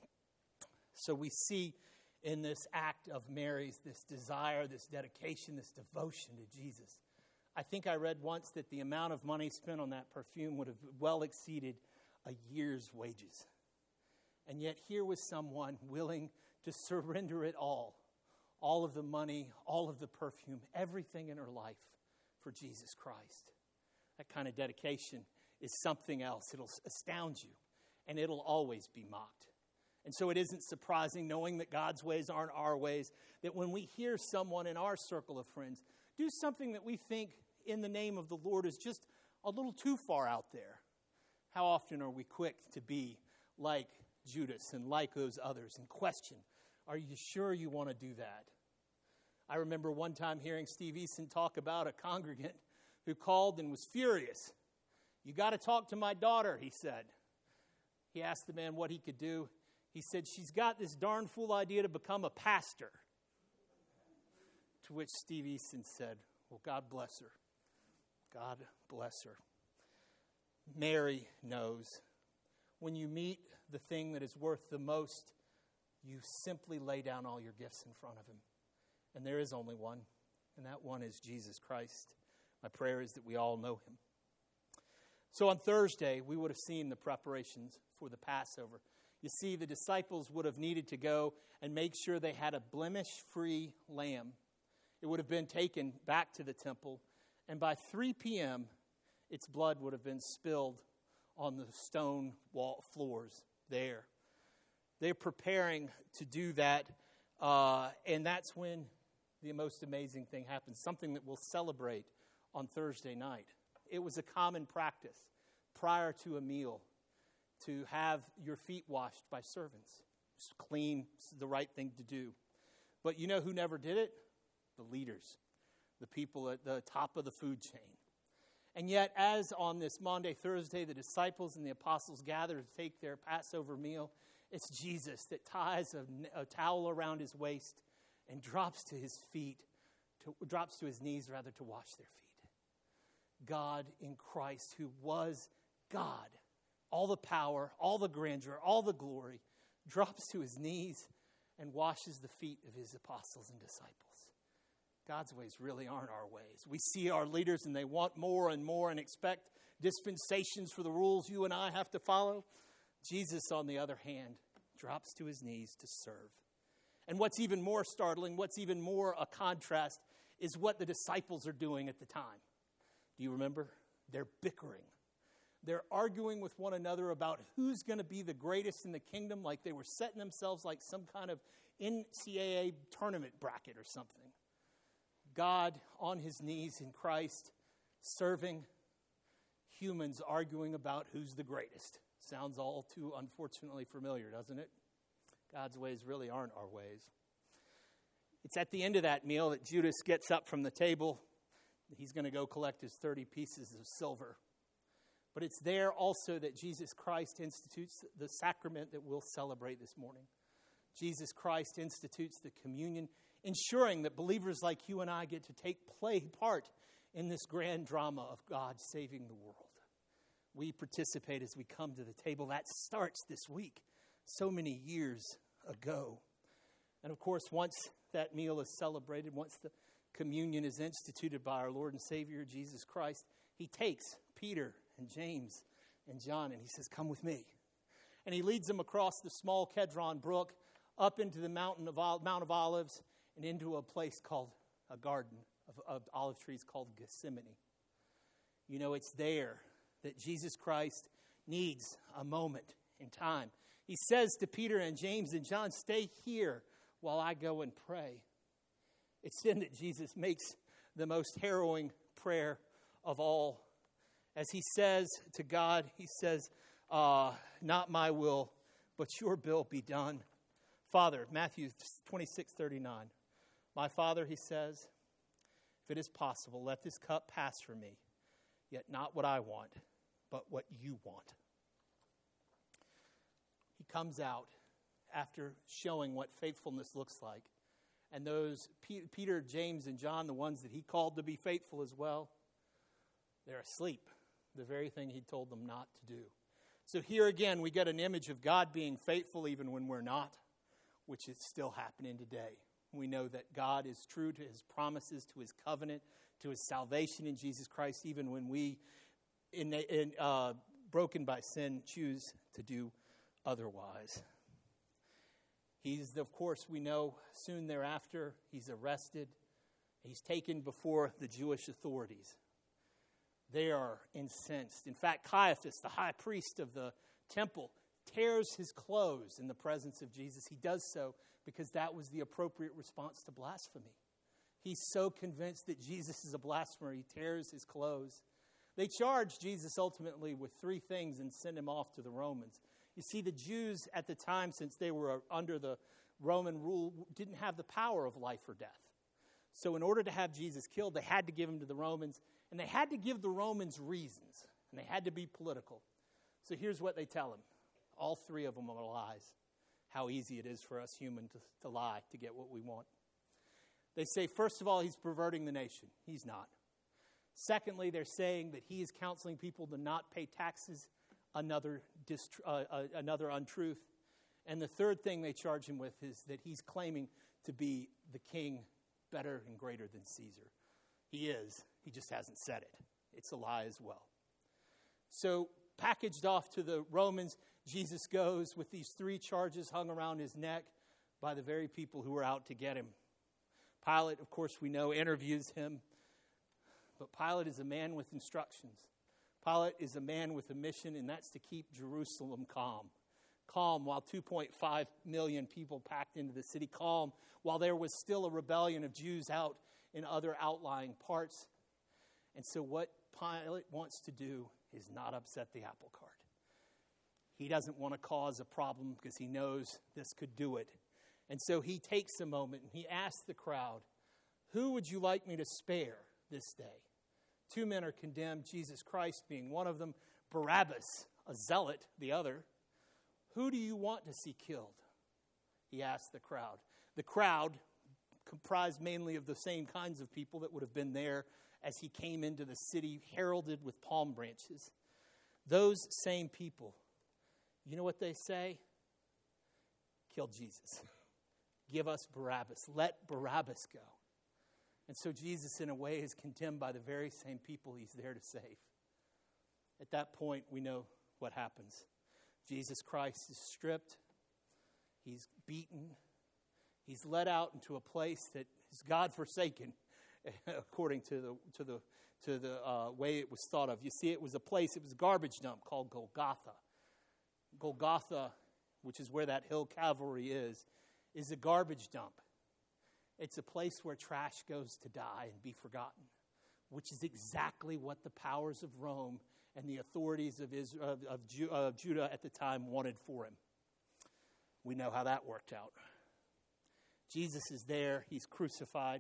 So we see in this act of Mary's, this desire, this dedication, this devotion to Jesus. I think I read once that the amount of money spent on that perfume would have well exceeded a year's wages. And yet here was someone willing to surrender it all. All of the money, all of the perfume, everything in her life for Jesus Christ. That kind of dedication is something else. It'll astound you, and it'll always be mocked. And so it isn't surprising, knowing that God's ways aren't our ways, that when we hear someone in our circle of friends do something that we think in the name of the Lord is just a little too far out there, how often are we quick to be like Judas and like those others and question, are you sure you want to do that? I remember one time hearing Steve Eason talk about a congregant who called and was furious. You got to talk to my daughter, he said. He asked the man what he could do. He said, she's got this darn fool idea to become a pastor. To which Steve Eason said, well, God bless her. God bless her. Mary knows when you meet the thing that is worth the most, you simply lay down all your gifts in front of him. And there is only one, and that one is Jesus Christ. My prayer is that we all know him. So on Thursday, we would have seen the preparations for the Passover. You see, the disciples would have needed to go and make sure they had a blemish-free lamb. It would have been taken back to the temple, and by three p.m., its blood would have been spilled on the stone wall floors there. They're preparing to do that, uh, and that's when the most amazing thing happens, something that we'll celebrate on Thursday night. It was a common practice prior to a meal to have your feet washed by servants. It's clean, it's the right thing to do. But you know who never did it? The leaders, the people at the top of the food chain. And yet, as on this Maundy, Thursday, the disciples and the apostles gather to take their Passover meal, it's Jesus that ties a, a towel around his waist and drops to his feet, to, drops to his knees, rather, to wash their feet. God in Christ, who was God, all the power, all the grandeur, all the glory, drops to his knees and washes the feet of his apostles and disciples. God's ways really aren't our ways. We see our leaders and they want more and more and expect dispensations for the rules you and I have to follow. Jesus, on the other hand, drops to his knees to serve. And what's even more startling, what's even more a contrast, is what the disciples are doing at the time. Do you remember? They're bickering. They're arguing with one another about who's going to be the greatest in the kingdom, like they were setting themselves like some kind of N C double A tournament bracket or something. God on his knees in Christ, serving, humans arguing about who's the greatest. Sounds all too unfortunately familiar, doesn't it? God's ways really aren't our ways. It's at the end of that meal that Judas gets up from the table. He's going to go collect his thirty pieces of silver. But it's there also that Jesus Christ institutes the sacrament that we'll celebrate this morning. Jesus Christ institutes the communion, ensuring that believers like you and I get to take play part in this grand drama of God saving the world. We participate as we come to the table. That starts this week, so many years ago. And of course, once that meal is celebrated, once the communion is instituted by our Lord and Savior, Jesus Christ, he takes Peter and James and John and he says, come with me. And he leads them across the small Kedron Brook, up into the mountain of Mount of Olives, and into a place called a garden of, of olive trees called Gethsemane. You know, it's there that Jesus Christ needs a moment in time. He says to Peter and James and John, stay here while I go and pray. It's then that Jesus makes the most harrowing prayer of all. As he says to God, he says, uh, not my will, but your will be done. Father, Matthew twenty-six thirty-nine. My Father, he says, if it is possible, let this cup pass from me, yet not what I want, but what you want. He comes out after showing what faithfulness looks like. And those P- Peter, James, and John, the ones that he called to be faithful as well, they're asleep, the very thing he told them not to do. So here again, we get an image of God being faithful even when we're not, which is still happening today. We know that God is true to his promises, to his covenant, to his salvation in Jesus Christ, even when we, in, in, uh, broken by sin, choose to do otherwise. He's, of course, we know soon thereafter, he's arrested. He's taken before the Jewish authorities. They are incensed. In fact, Caiaphas, the high priest of the temple, tears his clothes in the presence of Jesus. He does so because that was the appropriate response to blasphemy. He's so convinced that Jesus is a blasphemer, he tears his clothes. They charge Jesus ultimately with three things and send him off to the Romans. You see, the Jews at the time, since they were under the Roman rule, didn't have the power of life or death. So in order to have Jesus killed, they had to give him to the Romans, and they had to give the Romans reasons, and they had to be political. So here's what they tell him. All three of them are lies. How easy it is for us humans to, to lie to get what we want. They say, first of all, he's perverting the nation. He's not. Secondly, they're saying that he is counseling people to not pay taxes, another, dist- uh, uh, another untruth. And the third thing they charge him with is that he's claiming to be the king better and greater than Caesar. He is. He just hasn't said it. It's a lie as well. So packaged off to the Romans, Jesus goes with these three charges hung around his neck by the very people who were out to get him. Pilate, of course, we know, interviews him. But Pilate is a man with instructions. Pilate is a man with a mission, and that's to keep Jerusalem calm. Calm while two point five million people packed into the city. Calm while there was still a rebellion of Jews out in other outlying parts. And so what Pilate wants to do is not upset the apple cart. He doesn't want to cause a problem because he knows this could do it. And so he takes a moment and he asks the crowd, who would you like me to spare this day? Two men are condemned, Jesus Christ being one of them, Barabbas, a zealot, the other. Who do you want to see killed? He asked the crowd. The crowd comprised mainly of the same kinds of people that would have been there as he came into the city, heralded with palm branches. Those same people, you know what they say? Kill Jesus. Give us Barabbas. Let Barabbas go. And so Jesus, in a way, is condemned by the very same people he's there to save. At that point, we know what happens. Jesus Christ is stripped. He's beaten. He's led out into a place that is God-forsaken, according to the to the to the uh, way it was thought of. You see, it was a place, it was a garbage dump called Golgotha. Golgotha, which is where that hill Calvary is, is a garbage dump. It's a place where trash goes to die and be forgotten, which is exactly what the powers of Rome and the authorities of, Israel, of, of, Ju, of Judah at the time wanted for him. We know how that worked out. Jesus is there. He's crucified.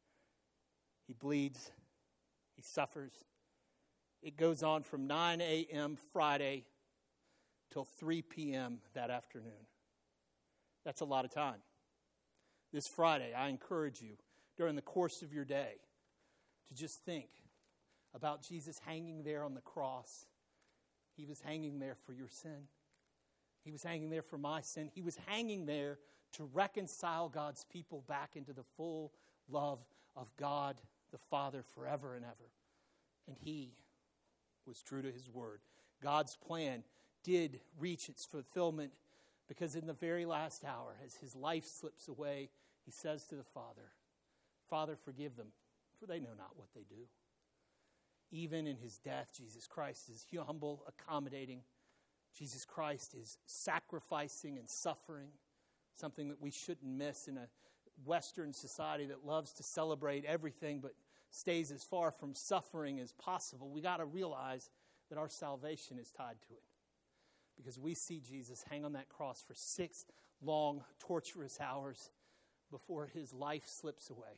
He bleeds. He suffers. It goes on from nine a.m. Friday till three p.m. that afternoon. That's a lot of time. This Friday, I encourage you, during the course of your day, to just think about Jesus hanging there on the cross. He was hanging there for your sin. He was hanging there for my sin. He was hanging there to reconcile God's people back into the full love of God the Father forever and ever. And he was true to his word. God's plan did reach its fulfillment because in the very last hour, as his life slips away, he says to the Father, Father, forgive them, for they know not what they do. Even in his death, Jesus Christ is humble, accommodating. Jesus Christ is sacrificing and suffering, something that we shouldn't miss in a Western society that loves to celebrate everything but stays as far from suffering as possible. We got to realize that our salvation is tied to it. Because we see Jesus hang on that cross for six long, torturous hours before his life slips away.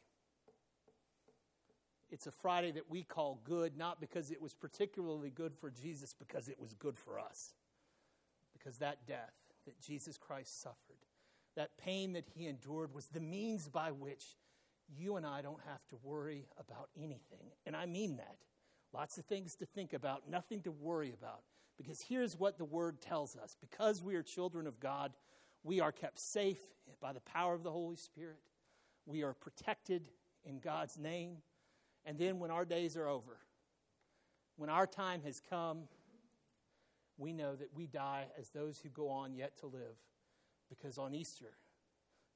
It's a Friday that we call good, not because it was particularly good for Jesus, because it was good for us. Because that death that Jesus Christ suffered, that pain that he endured, was the means by which you and I don't have to worry about anything. And I mean that. Lots of things to think about, nothing to worry about. Because here's what the word tells us. Because we are children of God, we are kept safe by the power of the Holy Spirit. We are protected in God's name. And then when our days are over, when our time has come, we know that we die as those who go on yet to live. Because on Easter,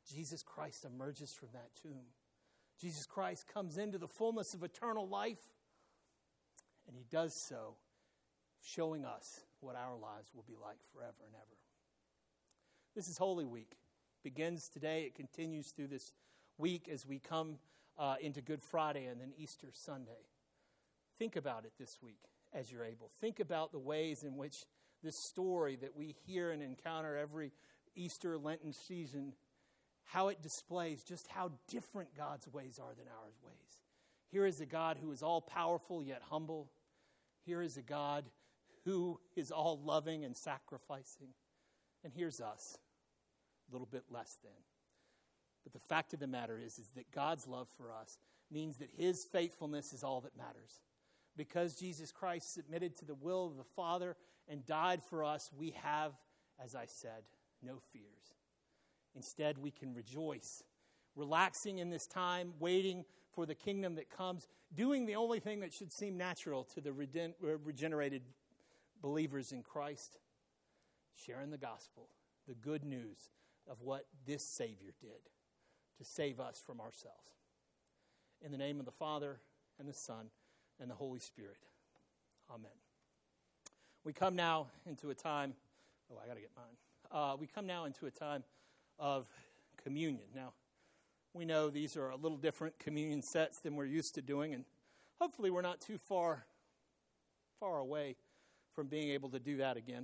Jesus Christ emerges from that tomb. Jesus Christ comes into the fullness of eternal life, and he does so showing us what our lives will be like forever and ever. This is Holy Week. It begins today. It continues through this week as we come uh, into Good Friday and then Easter Sunday. Think about it this week as you're able. Think about the ways in which this story that we hear and encounter every Easter Lenten season, how it displays just how different God's ways are than our ways. Here is a God who is all-powerful yet humble. Here is a God who is all-loving and sacrificing. And here's us, a little bit less than. But the fact of the matter is, is that God's love for us means that his faithfulness is all that matters. Because Jesus Christ submitted to the will of the Father and died for us, we have, as I said, no fears. Instead, we can rejoice, relaxing in this time, waiting for the kingdom that comes, doing the only thing that should seem natural to the regen- regenerated believers in Christ, sharing the gospel, the good news of what this Savior did to save us from ourselves. In the name of the Father, and the Son, and the Holy Spirit. Amen. We come now into a time, oh, I got to get mine. Uh, we come now into a time of communion. Now, we know these are a little different communion sets than we're used to doing, and hopefully we're not too far, far away from being able to do that again.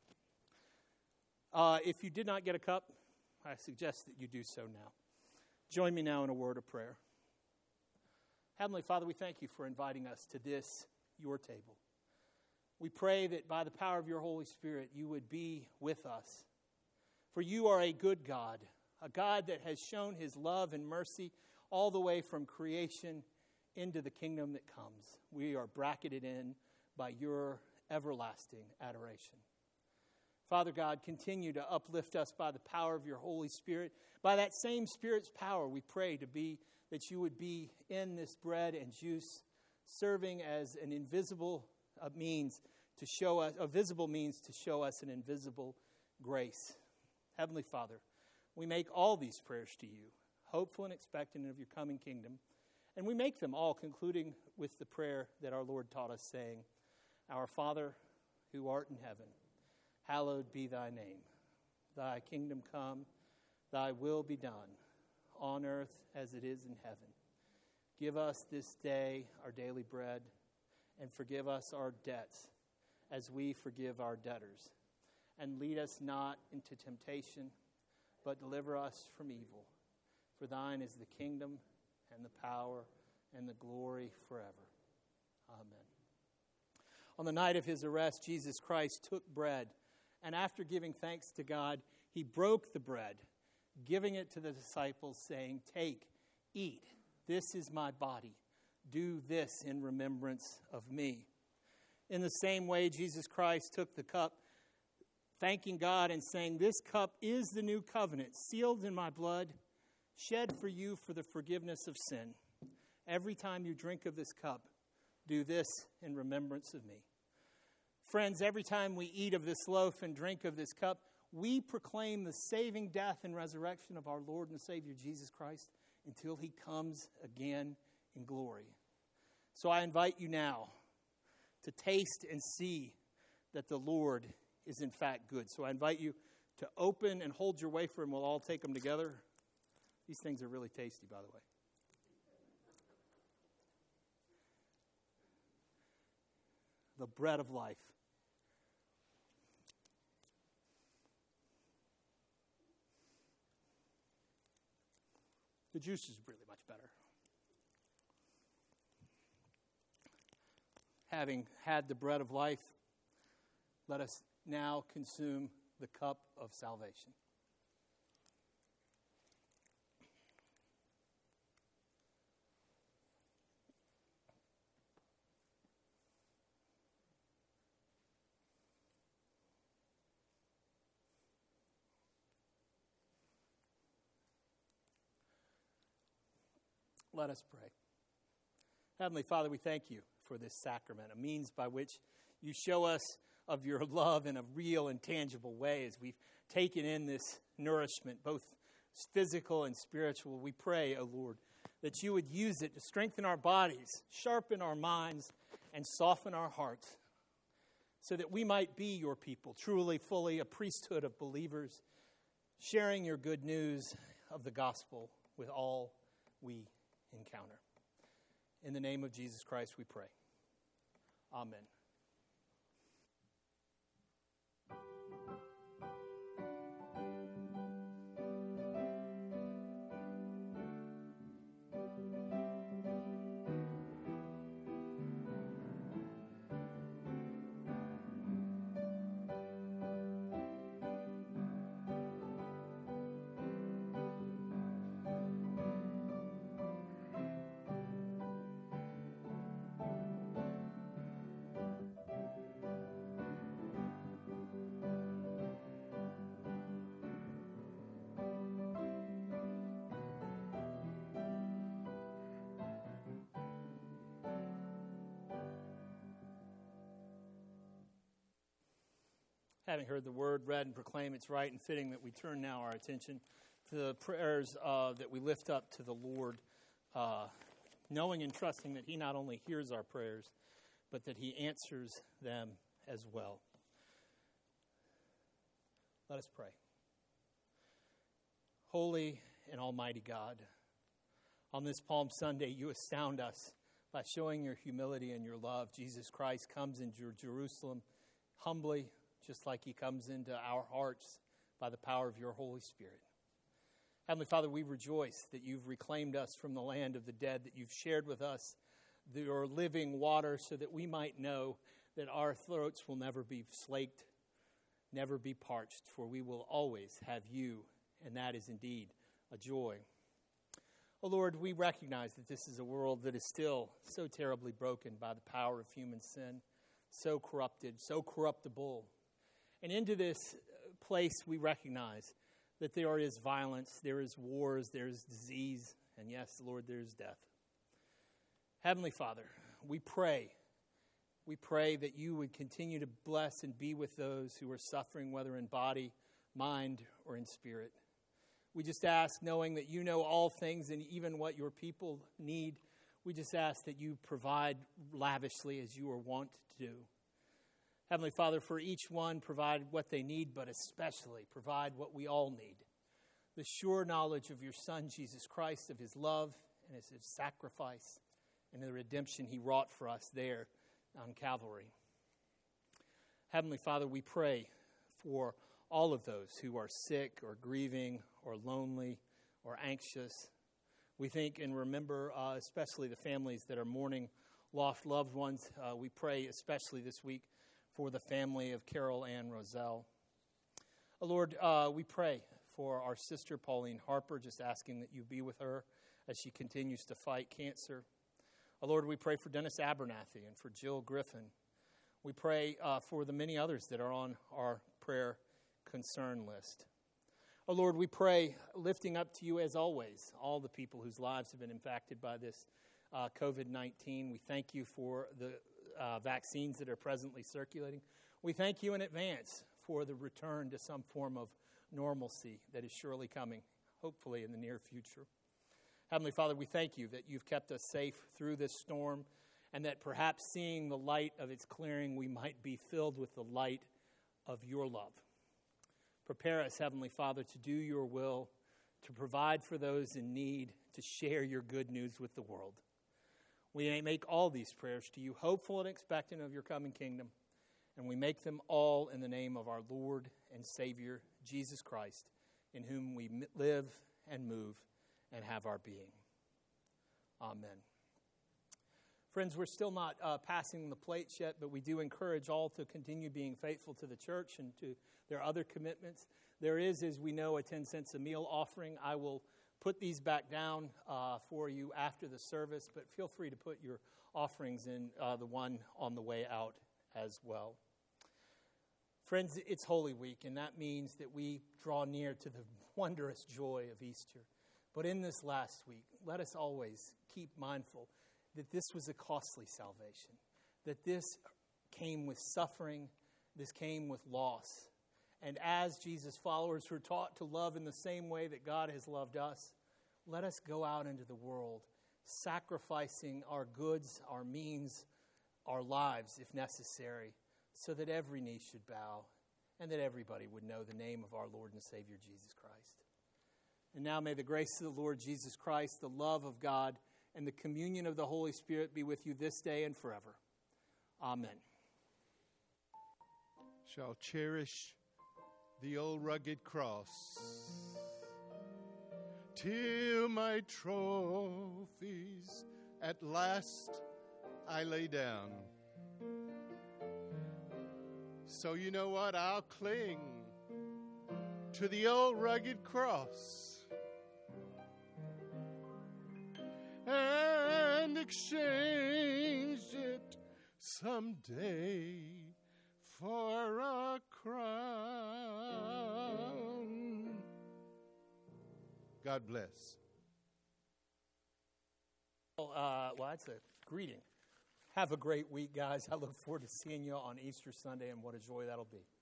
Uh, if you did not get a cup, I suggest that you do so now. Join me now in a word of prayer. Heavenly Father, we thank you for inviting us to this, your table. We pray that by the power of your Holy Spirit, you would be with us. For you are a good God, a God that has shown his love and mercy all the way from creation into the kingdom that comes. We are bracketed in by your everlasting adoration. Father God, continue to uplift us by the power of your Holy Spirit. By that same Spirit's power, we pray to be that you would be in this bread and juice, serving as an invisible uh, means to show us, a visible means to show us an invisible grace. Heavenly Father, we make all these prayers to you, hopeful and expectant of your coming kingdom, and we make them all concluding with the prayer that our Lord taught us, saying, Our Father, who art in heaven, hallowed be thy name. Thy kingdom come, thy will be done, on earth as it is in heaven. Give us this day our daily bread, and forgive us our debts as we forgive our debtors. And lead us not into temptation, but deliver us from evil. For thine is the kingdom and the power and the glory forever. Amen. On the night of his arrest, Jesus Christ took bread, and after giving thanks to God, he broke the bread, giving it to the disciples, saying, Take, eat, this is my body. Do this in remembrance of me. In the same way, Jesus Christ took the cup, thanking God and saying, This cup is the new covenant, sealed in my blood, shed for you for the forgiveness of sin. Every time you drink of this cup, do this in remembrance of me. Friends, every time we eat of this loaf and drink of this cup, we proclaim the saving death and resurrection of our Lord and Savior Jesus Christ until he comes again in glory. So I invite you now to taste and see that the Lord is in fact good. So I invite you to open and hold your wafer, and we'll all take them together. These things are really tasty, by the way. The bread of life. The juice is really much better. Having had the bread of life, let us now consume the cup of salvation. Let us pray. Heavenly Father, we thank you for this sacrament, a means by which you show us of your love in a real and tangible way as we've taken in this nourishment, both physical and spiritual. We pray, O Lord, that you would use it to strengthen our bodies, sharpen our minds, and soften our hearts, so that we might be your people, truly, fully a priesthood of believers, sharing your good news of the gospel with all we encounter. In the name of Jesus Christ we pray. Amen. Having heard the word read and proclaimed, it's right and fitting that we turn now our attention to the prayers uh, that we lift up to the Lord, uh, knowing and trusting that he not only hears our prayers, but that he answers them as well. Let us pray. Holy and almighty God, on this Palm Sunday, you astound us by showing your humility and your love. Jesus Christ comes into Jerusalem humbly, just like he comes into our hearts by the power of your Holy Spirit. Heavenly Father, we rejoice that you've reclaimed us from the land of the dead, that you've shared with us your living water so that we might know that our throats will never be slaked, never be parched, for we will always have you, and that is indeed a joy. Oh Lord, we recognize that this is a world that is still so terribly broken by the power of human sin, so corrupted, so corruptible. And into this place we recognize that there is violence, there is wars, there is disease, and yes, Lord, there is death. Heavenly Father, we pray, we pray that you would continue to bless and be with those who are suffering, whether in body, mind, or in spirit. We just ask, knowing that you know all things and even what your people need, we just ask that you provide lavishly as you are wont to do. Heavenly Father, for each one, provide what they need, but especially provide what we all need. The sure knowledge of your Son, Jesus Christ, of his love and his sacrifice and the redemption he wrought for us there on Calvary. Heavenly Father, we pray for all of those who are sick or grieving or lonely or anxious. We think and remember uh, especially the families that are mourning lost loved ones. Uh, we pray especially this week for the family of Carol Ann Roselle. Oh, Lord, uh, we pray for our sister Pauline Harper, just asking that you be with her as she continues to fight cancer. Oh, Lord, we pray for Dennis Abernathy and for Jill Griffin. We pray uh, for the many others that are on our prayer concern list. Oh, Lord, we pray, lifting up to you as always, all the people whose lives have been impacted by this uh, covid nineteen. We thank you for the Uh, vaccines that are presently circulating. We thank you in advance for the return to some form of normalcy that is surely coming, hopefully in the near future. Heavenly Father, we thank you that you've kept us safe through this storm, and that perhaps seeing the light of its clearing, we might be filled with the light of your love. Prepare us, Heavenly Father, to do your will, to provide for those in need, to share your good news with the world. We may make all these prayers to you, hopeful and expectant of your coming kingdom, and we make them all in the name of our Lord and Savior, Jesus Christ, in whom we live and move and have our being. Amen. Friends, we're still not uh, passing the plates yet, but we do encourage all to continue being faithful to the church and to their other commitments. There is, as we know, a ten cents a meal offering. I will put these back down uh, for you after the service, but feel free to put your offerings in uh, the one on the way out as well. Friends, it's Holy Week, and that means that we draw near to the wondrous joy of Easter. But in this last week, let us always keep mindful that this was a costly salvation, that this came with suffering, this came with loss, And as Jesus' followers who are taught to love in the same way that God has loved us, let us go out into the world, sacrificing our goods, our means, our lives, if necessary, so that every knee should bow and that everybody would know the name of our Lord and Savior, Jesus Christ. And now may the grace of the Lord Jesus Christ, the love of God, and the communion of the Holy Spirit be with you this day and forever. Amen. Shall cherish the old rugged cross till my trophies at last I lay down. So you know what? I'll cling to the old rugged cross and exchange it someday for a crown. God bless. Well, uh, well, that's a greeting. Have a great week, guys. I look forward to seeing you on Easter Sunday, and what a joy that'll be.